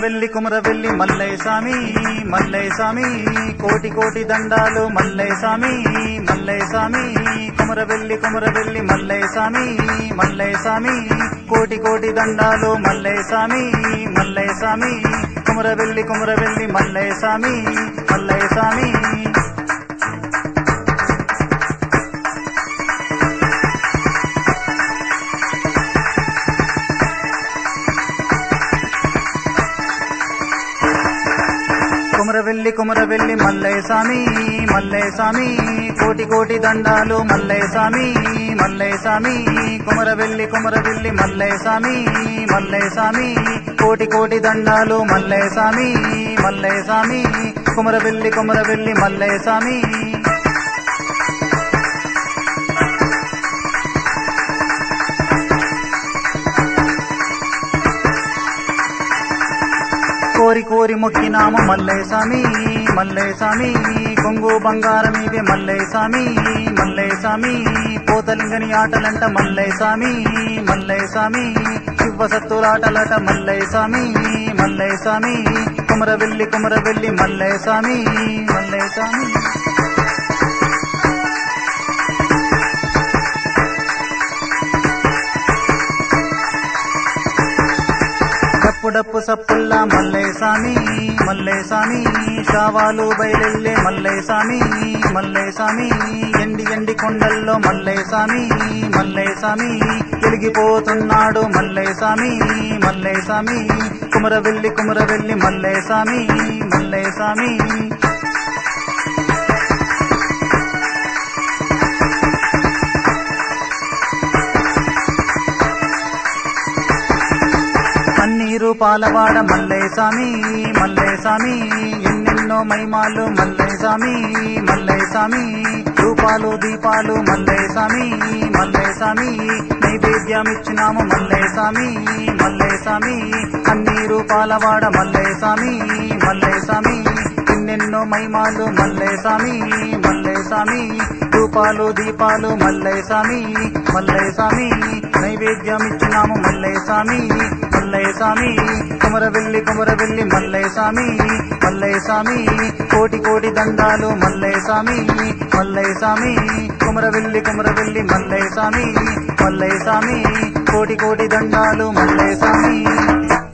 కుమరవెల్లి మల్లయ్య సామి మల్లయ్య సామి కోటి కోటి దండాలు మల్లయ్య సామి మల్లయ్య సామి కుమరవెల్లి మల్లయ్య సామి కోటి కోటి దండాలు మల్లయ్య సామి కుమరవెల్లి మల్లయ్య సామి కుమరవెల్లి మల్లయ్య సామి కోటి కోటి దండాలు మల్లయ్య సామి కుమరవెల్లి మల్లయ్య సామి కోటి కోటి దండాలు మల్లయ్య సామి కుమరవెల్లి మల్లయ్య సామి కోరి కోరి మొక్కినాము మల్లయ్య సామి కొంగు బంగారం ఇదే మల్లయ్య సామి పోతలింగని ఆటలంట మల్లయ్య సామి శివ సత్తులాటలట మల్లయ్య సామి కుమరవెల్లి మల్లయ్య సామి డప్పు సప్పుల్లా మల్లయ్య సామి శావాలు బయలెల్లే మల్లయ్య సామి ఎండి కొండల్లో మల్లయ్య సామి వెలిగిపోతున్నాడు మల్లయ్య సామి కుమరవెల్లి మల్లయ్య సామి పన్నీరు పాలవాడ మల్లయ్య సామి ఎన్నెన్నో మైమాలు మల్లయ్య సామి రూపాలు దీపాలు మల్లయ్య సామి నైవేద్యమిచ్చినాము మల్లయ్య సామి పన్నీరు పాలవాడ మల్లయ్య సామి ఎన్నెన్నో మైమాలు మల్లయ్య సామి రూపాలు దీపాలు మల్లయ్య సామి నైవేద్యమిచ్చినాము మల్లయ్య సామి కుమరవెల్లి మల్లయ్య సామి కోటి కోటి దండాలు మల్లయ్య సామి కుమరవెల్లి మల్లయ్య సామి కోటి కోటి దండాలు మల్లయ్య సామి